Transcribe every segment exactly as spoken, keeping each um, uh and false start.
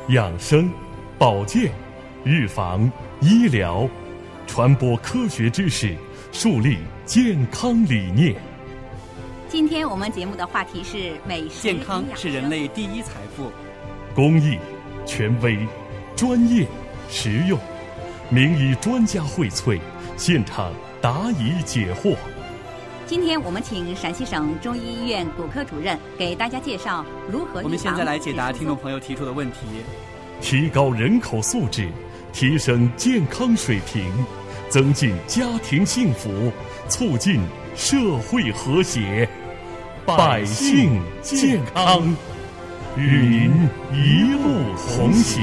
养生、保健、预防、医疗，传播科学知识，树立健康理念。 今天我们节目的话题是美食健康是人类第一财富。 公益、权威、专业、实用，名医专家荟萃，现场答疑解惑。 今天我们请陕西省中医医院骨科主任给大家介绍如何预防。 我们现在来解答听众朋友提出的问题。 提高人口素质，提升健康水平，增进家庭幸福，促进社会和谐，百姓健康，与您一路同行。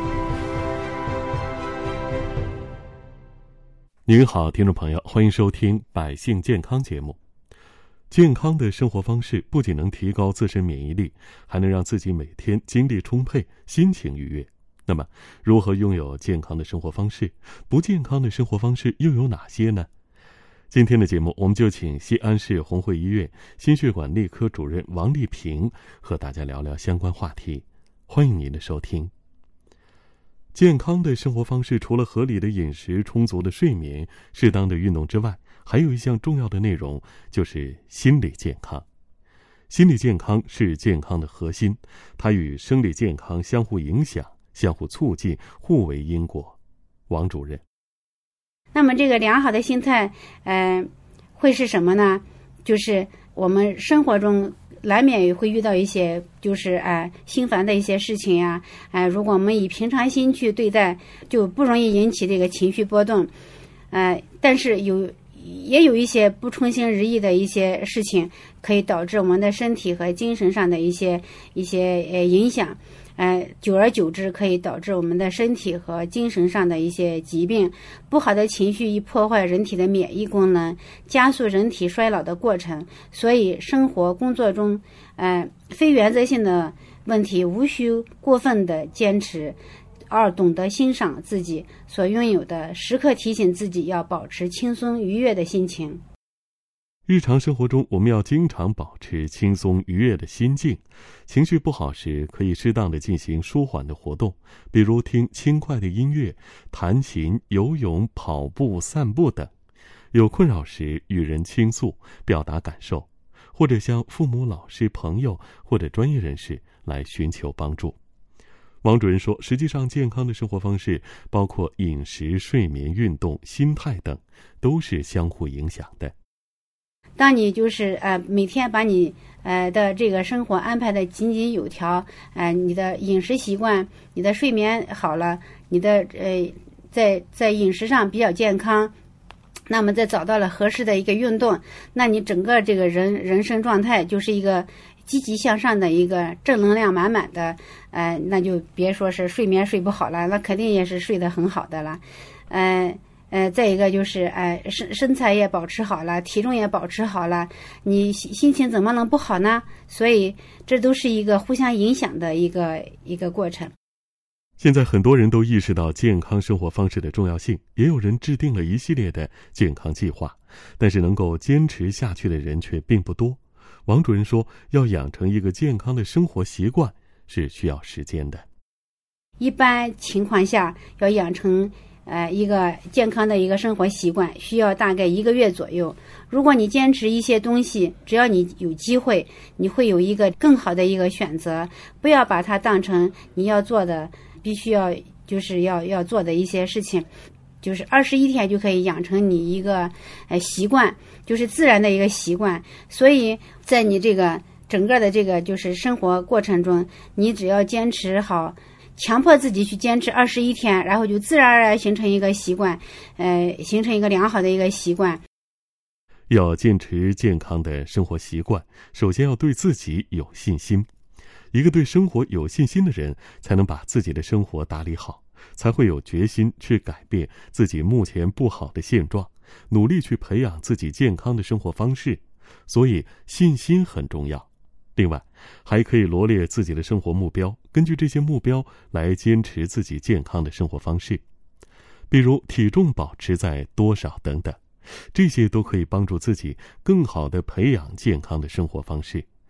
您好，听众朋友，欢迎收听百姓健康节目。健康的生活方式不仅能提高自身免疫力，还能让自己每天精力充沛，心情愉悦。那么，如何拥有健康的生活方式？不健康的生活方式又有哪些呢？今天的节目，我们就请西安市红会医院心血管内科主任王丽萍和大家聊聊相关话题。欢迎您的收听。健康的生活方式除了合理的饮食、充足的睡眠、适当的运动之外，还有一项重要的内容，就是心理健康。心理健康是健康的核心，它与生理健康相互影响、相互促进，互为因果。王主任， 那么这个良好的心态，呃，会是什么呢？就是我们生活中难免也会遇到一些就是呃心烦的一些事情呀、啊，呃，如果我们以平常心去对待，就不容易引起这个情绪波动，呃，但是有也有一些不称心如意的一些事情，可以导致我们的身体和精神上的一些一些呃影响。呃，久而久之可以导致我们的身体和精神上的一些疾病。不好的情绪一破坏人体的免疫功能，加速人体衰老的过程。所以生活工作中，呃，非原则性的问题无需过分的坚持，而懂得欣赏自己所拥有的，时刻提醒自己要保持轻松愉悦的心情。 日常生活中，我们要经常保持轻松愉悦的心境。情绪不好时，可以适当的进行舒缓的活动，比如听轻快的音乐、弹琴、游泳、跑步、散步等。有困扰时，与人倾诉，表达感受，或者向父母、老师、朋友或者专业人士来寻求帮助。王主任说，实际上健康的生活方式包括饮食、睡眠、运动、心态等，都是相互影响的。 当你就是呃每天把你呃的这个生活安排的井井有条，呃你的饮食习惯、你的睡眠好了，你的呃在在饮食上比较健康，那么再找到了合适的一个运动，那你整个这个人人生状态就是一个积极向上的一个正能量满满的，呃那就别说是睡眠睡不好了，那肯定也是睡得很好的了，呃。呃，再一个就是，呃，身身材也保持好了，体重也保持好了，你心情怎么能不好呢？所以这都是一个互相影响的一个一个过程。 现在很多人都意识到健康生活方式的重要性，也有人制定了一系列的健康计划，但是能够坚持下去的人却并不多。王主任说，要养成一个健康的生活习惯是需要时间的。 一般情况下，要养成呃，一个健康的一个生活习惯需要大概一个月左右。如果你坚持一些东西，只要你有机会，你会有一个更好的一个选择。不要把它当成你要做的，必须要就是要要做的一些事情。就是二十一天就可以养成你一个呃习惯，就是自然的一个习惯。所以在你这个整个的这个就是生活过程中，你只要坚持好。强迫自己去坚持二十一天，然后就自然而然形成一个习惯，呃，形成一个良好的一个习惯。 要坚持健康的生活习惯，首先要对自己有信心。一个对生活有信心的人，才能把自己的生活打理好，才会有决心去改变自己目前不好的现状，努力去培养自己健康的生活方式。所以，信心很重要。另外，还可以罗列自己的生活目标，根据这些目标来坚持自己健康的生活方式，比如体重保持在多少等等，这些都可以帮助自己更好地培养健康的生活方式，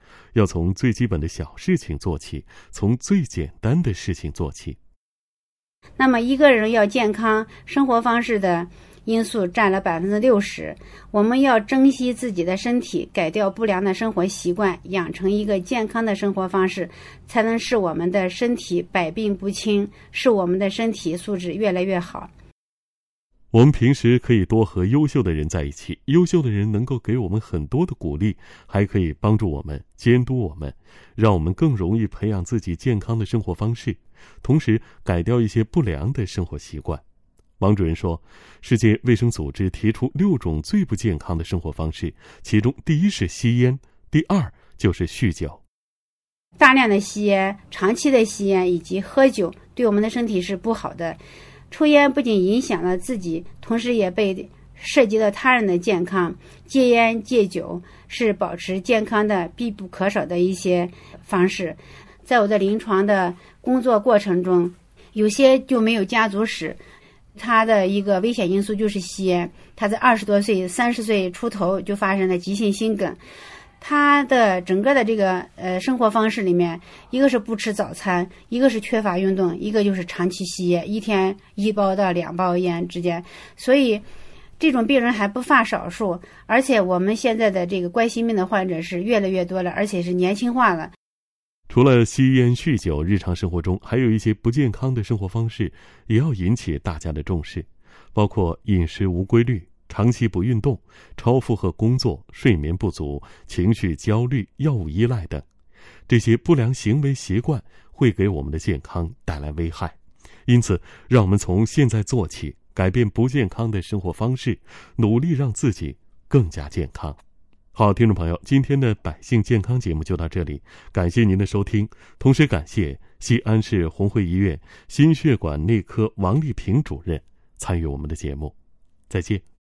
要从最基本的小事情做起，从最简单的事情做起。 那么一个人要健康，生活方式的因素占了百分之六十。我们要珍惜自己的身体，改掉不良的生活习惯，养成一个健康的生活方式，才能使我们的身体百病不侵，使我们的身体素质越来越好。 我们平时可以多和优秀的人在一起，优秀的人能够给我们很多的鼓励，还可以帮助我们、监督我们，让我们更容易培养自己健康的生活方式，同时改掉一些不良的生活习惯。王主任说，世界卫生组织提出六种最不健康的生活方式，其中第一是吸烟，第二就是酗酒。 大量的吸烟、长期的吸烟以及喝酒对我们的身体是不好的。抽烟不仅影响了自己，同时也被涉及到他人的健康。戒烟戒酒是保持健康的必不可少的一些方式。在我的临床的工作过程中，有些就没有家族史，他的一个危险因素就是吸烟。他在二十多岁、三十岁出头就发生了急性心梗。他的整个的这个呃生活方式里面，一个是不吃早餐，一个是缺乏运动，一个就是长期吸烟，一天一包到两包烟之间。所以这种病人还不乏少数，而且我们现在的这个冠心病的患者是越来越多了，而且是年轻化了。 除了吸烟酗酒，日常生活中还有一些不健康的生活方式也要引起大家的重视，包括饮食无规律、长期不运动、超负荷工作、睡眠不足、情绪焦虑、药物依赖等。这些不良行为习惯会给我们的健康带来危害，因此让我们从现在做起，改变不健康的生活方式，努力让自己更加健康。好，听众朋友，今天的百姓健康节目就到这里，感谢您的收听，同时感谢西安市红会医院心血管内科王丽萍主任参与我们的节目，再见。